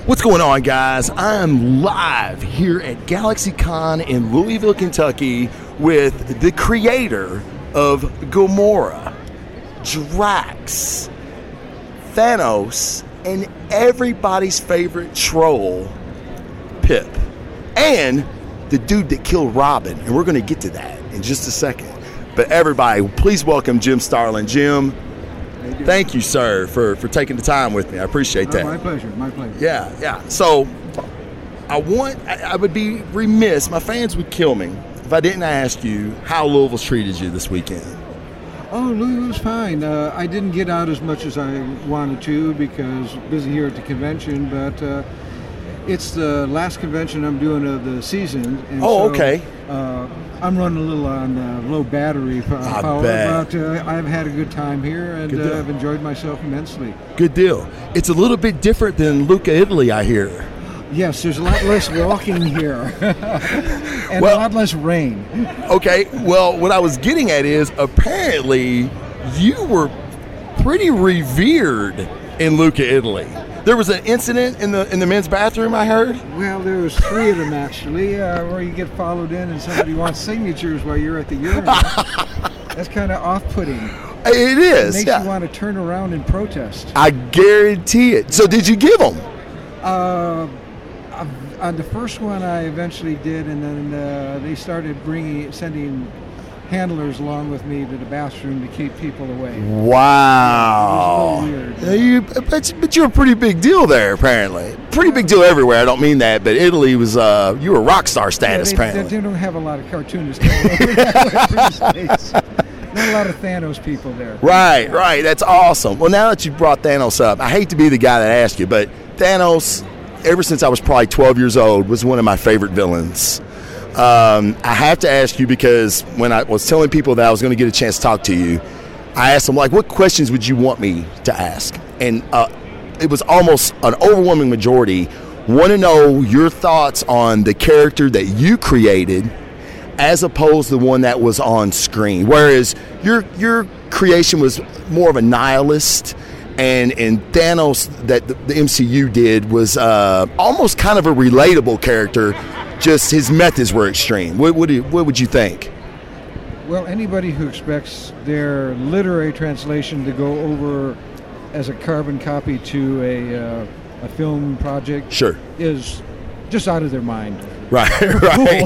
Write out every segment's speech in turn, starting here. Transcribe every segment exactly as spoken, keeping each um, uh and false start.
What's going on, guys? I'm live here at GalaxyCon in Louisville, Kentucky with the creator of Gamora, Drax, Thanos, and everybody's favorite troll, Pip, and the dude that killed Robin. And we're going to get to that in just a second. But everybody, please welcome Jim Starlin. Jim, thank you, sir, for, for taking the time with me. I appreciate that. Oh, my pleasure. My pleasure. Yeah, yeah. So I want, I, I would be remiss, my fans would kill me if I didn't ask you how Louisville's treated you this weekend. Oh, Louisville's fine. Uh, I didn't get out as much as I wanted to because busy here at the convention, but uh, it's the last convention I'm doing of the season. And oh, so, okay. Uh, I'm running a little on uh, low battery power, but uh, I've had a good time here, and uh, I've enjoyed myself immensely. Good deal. It's a little bit different than Lucca, Italy, I hear. Yes, there's a lot less walking here, and well, a lot less rain. Okay, well, what I was getting at is apparently you were pretty revered in Lucca, Italy. There was an incident in the in the men's bathroom, I heard. Well, there was three of them actually, uh, where you get followed in and somebody wants signatures while you're at the urinal. That's kind of off-putting. It is. It makes yeah. you want to turn around and protest. I guarantee it. So, did you give them? Uh, on the first one, I eventually did, and then uh, they started bringing, sending handlers along with me to the bathroom to keep people away. Wow. It was a little weird. Yeah, you, but, but you're a pretty big deal there, apparently. Pretty big deal everywhere. I don't mean that, but Italy was, uh, you were rock star status, yeah, they, apparently. They don't have a lot of cartoonists coming over that way for the States. Not a lot of Thanos people there. Right, right. That's awesome. Well, now that you brought Thanos up, I hate to be the guy that asked you, but Thanos, ever since I was probably twelve years old, was one of my favorite villains. Um, I have to ask you because when I was telling people that I was going to get a chance to talk to you, I asked them, like, what questions would you want me to ask? And uh, it was almost an overwhelming majority want to know your thoughts on the character that you created as opposed to the one that was on screen. Whereas your your creation was more of a nihilist, and, and Thanos that the, the M C U did was uh, almost kind of a relatable character. Just his methods were extreme. What, what, do you, what would you think? Well, anybody who expects their literary translation to go over as a carbon copy to a uh, a film project sure. is just out of their mind. Right, right.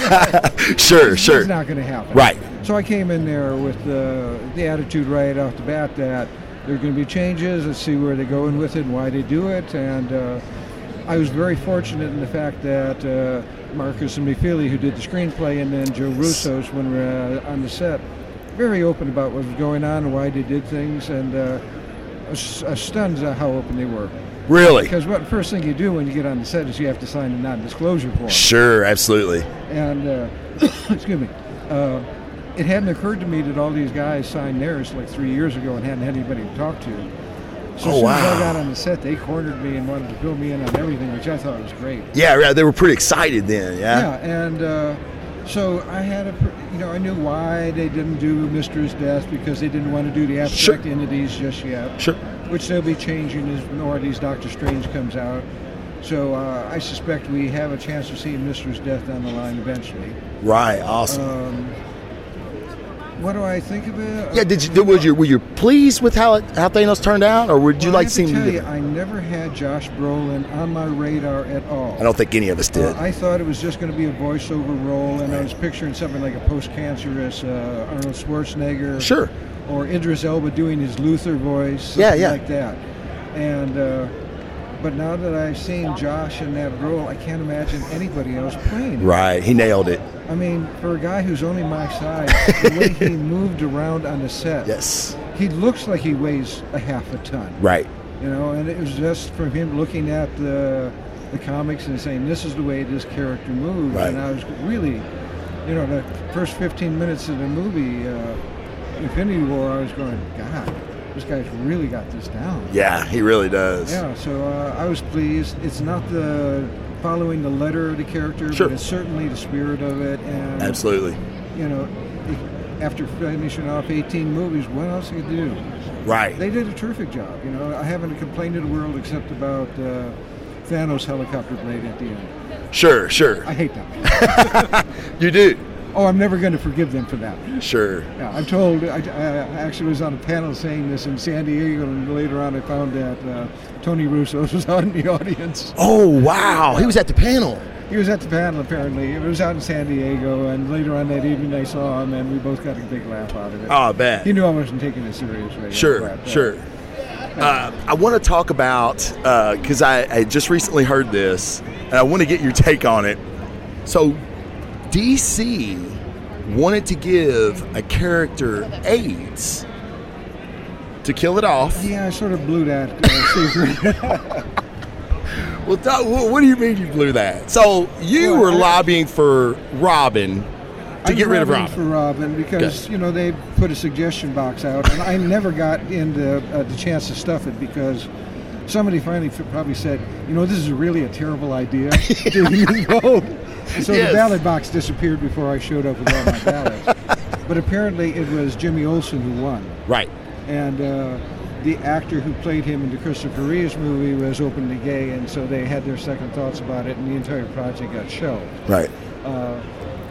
sure, it's, sure. It's not going to happen. Right. So I came in there with the, the attitude right off the bat that there are going to be changes. Let's see where they're going with it and why they do it. And uh, I was very fortunate in the fact that uh, Marcus and McFeely, who did the screenplay, and then Joe Russo's, when we were uh, on the set, very open about what was going on and why they did things, and uh, I was, I was stunned at how open they were. Really? Because what first thing you do when you get on the set is you have to sign a non-disclosure form. Sure, absolutely. And, uh, excuse me, uh, it hadn't occurred to me that all these guys signed theirs like three years ago and hadn't had anybody to talk to. So oh, as soon wow. as I got on the set, they cornered me and wanted to fill me in on everything, which I thought was great. Yeah, yeah, they were pretty excited then, yeah? Yeah, and uh, so I had a, you know, I knew why they didn't do Mister's Death because they didn't want to do the abstract sure. entities just yet. Sure. Which they'll be changing as Nordy's Doctor Strange comes out. So uh, I suspect we have a chance of seeing Mister's Death down the line eventually. Right, awesome. Um, What do I think of it? Yeah, did you, were you were you pleased with how it, how Thanos turned out, or would you well, like to see him? Tell you, I never had Josh Brolin on my radar at all. I don't think any of us did. Uh, I thought it was just going to be a voiceover role, and I was picturing something like a post-cancerous uh, Arnold Schwarzenegger, sure, or Idris Elba doing his Luther voice, yeah, yeah, like that. And uh, but now that I've seen Josh in that role, I can't imagine anybody else playing it. Right, he nailed it. I mean, for a guy who's only my size, the way he moved around on the set, yes, he looks like he weighs a half a ton. Right. You know, and it was just from him looking at the the comics and saying, this is the way this character moves. Right. And I was really, you know, the first fifteen minutes of the movie, uh, Infinity War, I was going, God, this guy's really got this down. Yeah, he really does. Yeah, so uh, I was pleased. It's not the following the letter of the character, sure. but it's certainly the spirit of it. And absolutely. You know, after finishing off eighteen movies, what else could you do? Right. They did a terrific job. You know, I haven't complained to the world except about uh, Thanos helicopter blade at the end. Sure, sure. I hate that. You do? Oh, I'm never going to forgive them for that. Sure. Yeah, I'm told, I, I actually was on a panel saying this in San Diego, and later on I found that uh, Tony Russo was out in the audience. Oh, wow. He was at the panel. He was at the panel, apparently. It was out in San Diego, and later on that evening I saw him, and we both got a big laugh out of it. Oh, I bet. He knew I wasn't taking it seriously. Sure, but, uh, sure. Uh, I want to talk about, because uh, I, I just recently heard this, and I want to get your take on it. So, D C wanted to give a character AIDS to kill it off. Yeah, I sort of blew that uh, secret. Well, Doug, what do you mean you blew that? So you Well, were I- lobbying for Robin to I get rid of lobbied Robin. for Robin because Good. you know they put a suggestion box out, and I never got into uh, the chance to stuff it because somebody finally f- probably said, you know, this is really a terrible idea. to use vote. And so Yes. the ballot box disappeared before I showed up with all my ballots. But apparently it was Jimmy Olsen who won, Right. and uh, the actor who played him in the Christopher Reeves movie was openly gay, and so they had their second thoughts about it, and the entire project got shelved. Right. Uh,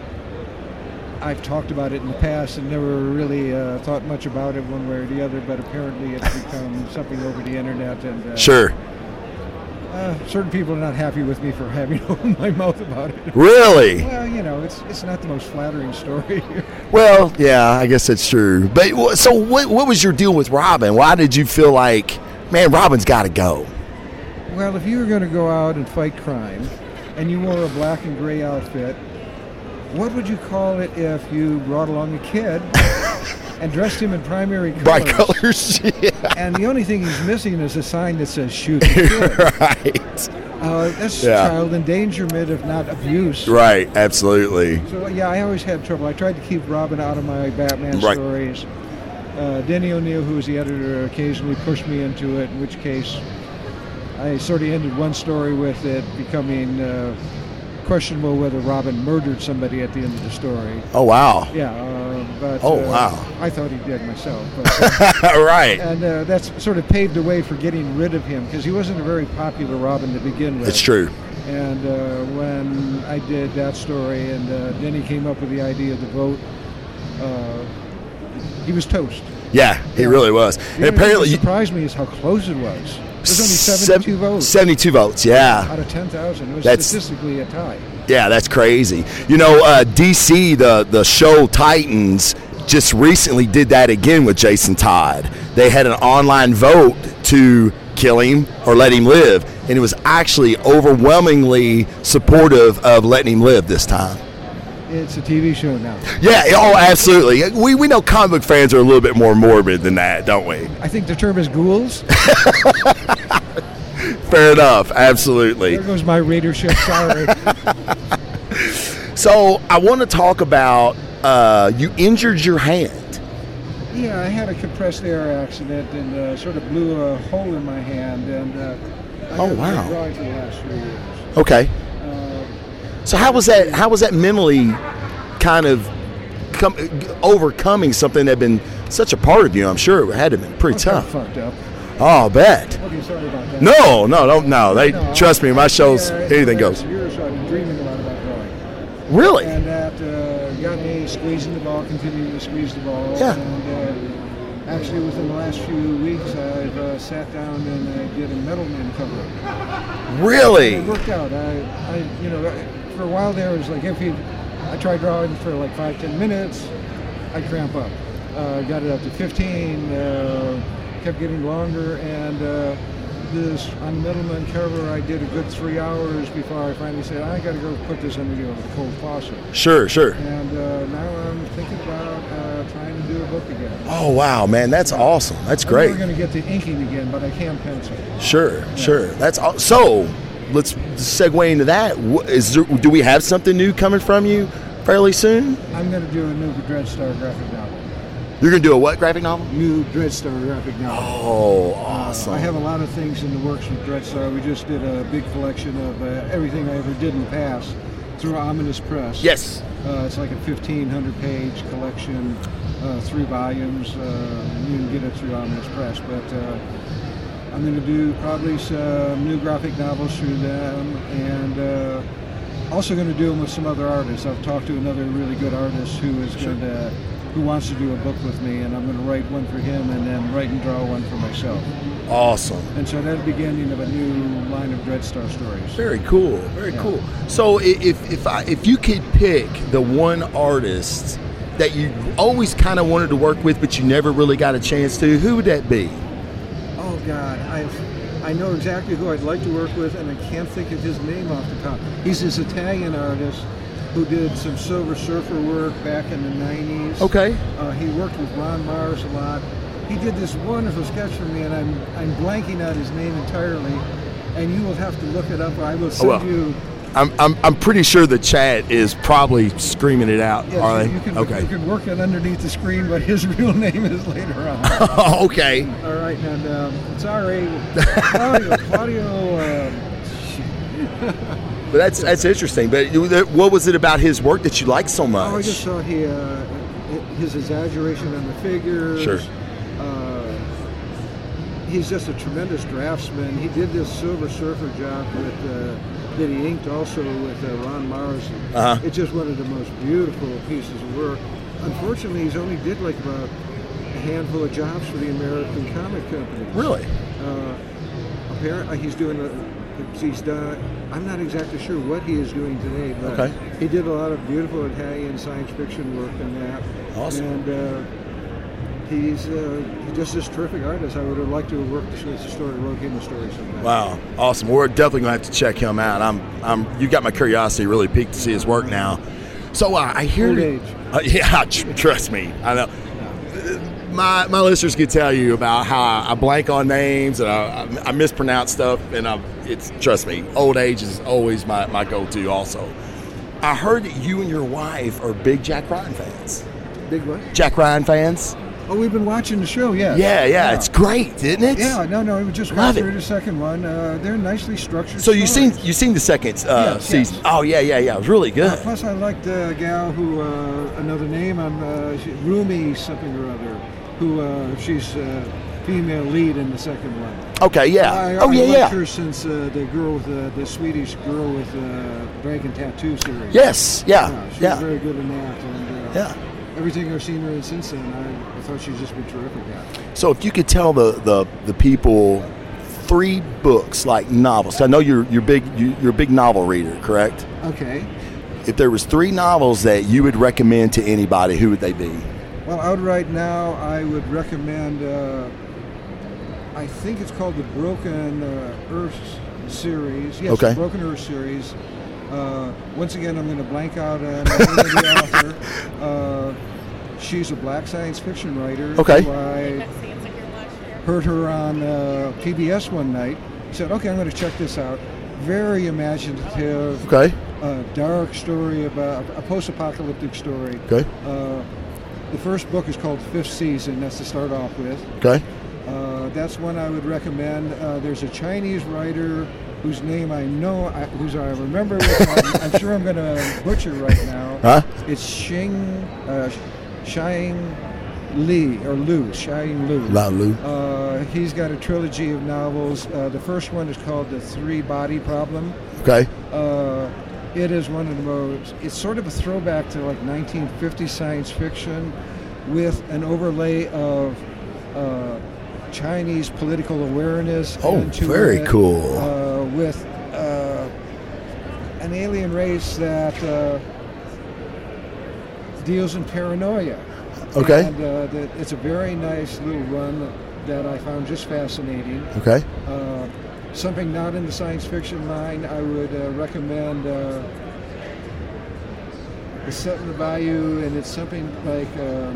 I've talked about it in the past and never really uh, thought much about it one way or the other, but apparently it's become something over the internet, and uh, Sure. uh, certain people are not happy with me for having opened my mouth about it. Really? Well, you know, it's it's not the most flattering story. Well, yeah, I guess that's true. But wh- so what, what was your deal with Robin? Why did you feel like, man, Robin's got to go? Well, if you were going to go out and fight crime, and you wore a black and gray outfit, what would you call it if you brought along a kid and dressed him in primary colors? Bright colors? Yeah. And the only thing he's missing is a sign that says shoot the kid. Right. Uh, that's Yeah. child endangerment, if not abuse. Right, absolutely. So, yeah, I always had trouble. I tried to keep Robin out of my Batman Right. stories. Uh, Denny O'Neil, who was the editor, occasionally pushed me into it, in which case I sort of ended one story with it becoming uh, questionable whether Robin murdered somebody at the end of the story. Oh, wow. Yeah, uh, but Oh, uh, wow. I thought he did myself. But, uh, Right. and uh, that's sort of paved the way for getting rid of him because he wasn't a very popular Robin to begin with. It's true. And uh, when I did that story, and uh, then he came up with the idea of the vote, uh, he was toast. Yeah, he Yeah. really was. The And only thing apparently, that you- surprised me is how close it was. There's only sev- seventy-two votes seventy-two votes, yeah. out of ten thousand. It was That's- statistically a tie. Yeah, that's crazy. You know, uh, D C, the, the show Titans, just recently did that again with Jason Todd. They had an online vote to kill him or let him live, and it was actually overwhelmingly supportive of letting him live this time. It's a T V show now. Yeah, oh, absolutely. We, we know comic book fans are a little bit more morbid than that, don't we? I think the term is ghouls. Fair enough, absolutely. There goes my readership. Sorry. So I want to talk about uh, you injured your hand. Yeah, I had a compressed air accident and uh, sort of blew a hole in my hand, and uh, I Oh, haven't wow. been drawing for the last three years. Okay. Uh, So how was that? How was that mentally, kind of, com- overcoming something that had been such a part of you? I'm sure it had to have been pretty I'm kinda tough. fucked up. Oh, I bet. Okay, sorry about that. No, no, don't. No, they No, trust me. My shows, yeah, anything for the goes. last year or so, I've been dreaming a lot about drawing. Really? And that uh, got me squeezing the ball, continuing to squeeze the ball. Yeah. And uh, actually, within the last few weeks, I've uh, sat down and I did a Metal Man cover. Really? It worked out. I, I, you know, for a while there, it was like if you, I tried drawing for like five, ten minutes, I'd cramp up. Uh, got it up to fifteen. Uh, kept getting longer, and uh, this on the Middleman cover, I did a good three hours before I finally said I got to go put this under the cold faucet. Sure, sure. And uh, now I'm thinking about uh, trying to do a book again. Oh wow, man, that's awesome. That's I'm great. never going to get the inking again, but I can pencil. Sure, sure. That's all. So let's segue into that. Wh- Is there, do we have something new coming from you fairly soon? I'm going to do a new Dreadstar graphic novel. You're gonna do a what graphic novel? New Dreadstar graphic novel. Oh, awesome. Uh, I have a lot of things in the works with Dreadstar. We just did a big collection of uh, everything I ever did in the past through Ominous Press. Yes. Uh, it's like a fifteen hundred page collection, uh, three volumes. Uh, you can get it through Ominous Press. But uh, I'm going to do probably some new graphic novels through them, and uh, also going to do them with some other artists. I've talked to another really good artist who is Sure. going to, who wants to do a book with me, and I'm going to write one for him and then write and draw one for myself. Awesome. And so that's the beginning of a new line of Dreadstar stories. Very cool. Very Yeah. cool. So i- if if I, if you could pick the one artist that you always kind of wanted to work with, but you never really got a chance to, who would that be? Oh God, I I know exactly who I'd like to work with, and I can't think of his name off the top. He's this Italian artist who did some Silver Surfer work back in the nineties. Okay. Uh, he worked with Ron Mars a lot. He did this wonderful sketch for me, and I'm I'm blanking out his name entirely. And you will have to look it up. I will send well, you. I'm, I'm I'm pretty sure the chat is probably screaming it out. Yes, Are they? you can, Okay. you can work it underneath the screen, but his real name is later on. Okay. All right, and um, sorry, Claudio. Claudio. Um, But that's that's interesting. But you- what was it about his work that you liked so much? Oh, I just thought he, uh, his exaggeration on the figures. Sure. Uh, he's just a tremendous draftsman. He did this Silver Surfer job with, uh, that he inked also with uh, Ron Mars. Uh-huh. It's just one of the most beautiful pieces of work. Unfortunately, he's only did like about a handful of jobs for the American comic companies. Really? Uh, apparently, he's doing a. He's done. I'm not exactly sure what he is doing today, but Okay. he did a lot of beautiful Italian science fiction work in that. Awesome. And uh, he's uh, just this terrific artist. I would have liked to have worked with the story, wrote him a story sometime. Wow, awesome. We're definitely gonna have to check him out. I'm, I'm. You got my curiosity really piqued to see his work now. So uh, I hear. Old age. Uh, yeah, tr- trust me. I know. My my listeners could tell you about how I blank on names and I, I, I mispronounce stuff, and I, it's trust me, old age is always my, my go-to. Also, I heard that you and your wife are big Jack Ryan fans. Big what? Jack Ryan fans? Oh, we've been watching the show, yes. Yeah, yeah, it's great, isn't it? Yeah, no, no, we just Love got it. through the second one. Uh, they're nicely structured. So you've seen stories. you've seen the second uh, Yes, season? yes. Oh yeah, yeah, yeah. It was really good. Uh, plus, I liked the gal who, uh, another name, I'm uh, she- Rumi something or other, who uh, she's uh, female lead in the second one. Okay, yeah. I, oh I yeah, liked yeah. her since uh, the girl with uh, the Swedish girl with uh, Dragon Tattoo series. Yes, yeah, Yeah, she's yeah, very good in that. And, uh, yeah. Everything I've seen her in since then, I, I thought she's just been terrific at. So if you could tell the, the, the people three books like novels. I know you're you're big you, you're a big novel reader, correct? Okay. If there was three novels that you would recommend to anybody, who would they be? Well, out right now, I would recommend. Uh, I think it's called the Broken uh, Earth series. Yes, Okay. the Broken Earth series. Uh, once again, I'm going to blank out on the name of the author. Uh, she's a black science fiction writer. Okay. Who I heard her on uh, P B S one night. Said, "Okay, I'm going to check this out." Very imaginative. Okay. Uh, dark story about a post-apocalyptic story. Okay. Uh, the first book is called Fifth Season. That's to start off with. Okay. Uh, that's one I would recommend. Uh, there's a Chinese writer whose name I know, I, whose I remember. Which I'm, I'm sure I'm going to butcher right now. Huh? It's Xing, uh, Xiang Li or Lu, Xiang Lu. La Lu. Uh, he's got a trilogy of novels. Uh, the first one is called The Three Body Problem. Okay. Uh, it is one of the most, it's sort of a throwback to like nineteen fifty science fiction with an overlay of uh, Chinese political awareness. Oh, into very it, cool. Uh, with uh, an alien race that uh, deals in paranoia. Okay. And uh, that it's a very nice little run that I found just fascinating. Okay. Uh, something not in the science fiction line, I would uh, recommend uh, It's Set in the Bayou, and it's something like uh,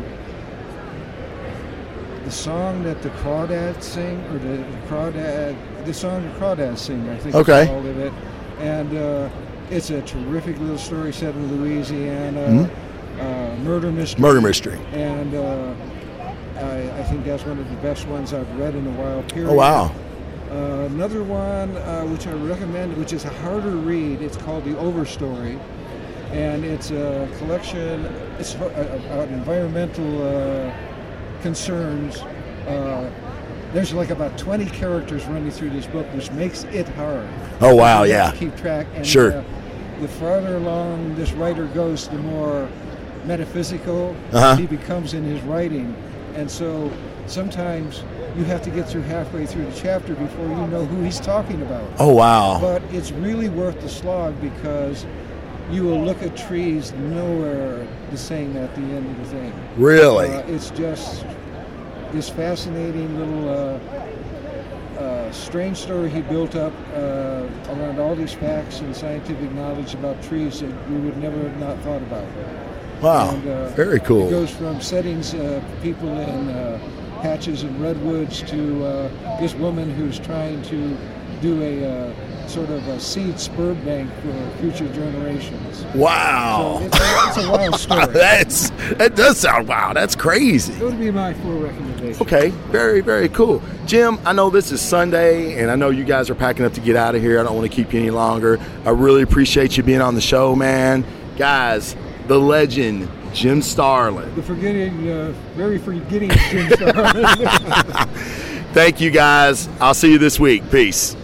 the song that the Crawdads sing, or the, the Crawdad, the song the Crawdads sing, I think Okay. is all of it. And uh, it's a terrific little story set in Louisiana, Mhm. uh, murder mystery. Murder mystery. And uh, I, I think that's one of the best ones I've read in a while, period. Oh wow. Uh, another one uh, which I recommend, which is a harder read, it's called The Overstory. And it's a collection, it's about environmental uh, concerns. Uh, there's like about twenty characters running through this book, which makes it hard. Oh, wow, you have yeah. to keep track. And, Sure. Uh, the farther along this writer goes, the more metaphysical Uh-huh. he becomes in his writing. And so sometimes you have to get through halfway through the chapter before you know who he's talking about. Oh, wow. But it's really worth the slog because you will look at trees nowhere the same at the end of the thing. Really? Uh, it's just this fascinating little uh, uh, strange story he built up uh, around all these facts and scientific knowledge about trees that we would never have not thought about. Wow. And, uh, Very cool. It goes from settings, uh, people in uh, patches and redwoods to uh, this woman who's trying to do a uh, sort of a seed spur bank for future generations. Wow. So it's, a, it's a wild story. That's, that does sound wild. That's crazy. It would be my full recommendation. Okay, very, very cool. Jim, I know this is Sunday, and I know you guys are packing up to get out of here. I don't want to keep you any longer. I really appreciate you being on the show, man. Guys, the legend, Jim Starlin. The forgetting, uh, very forgetting Jim Starlin. Thank you, guys. I'll see you this week. Peace.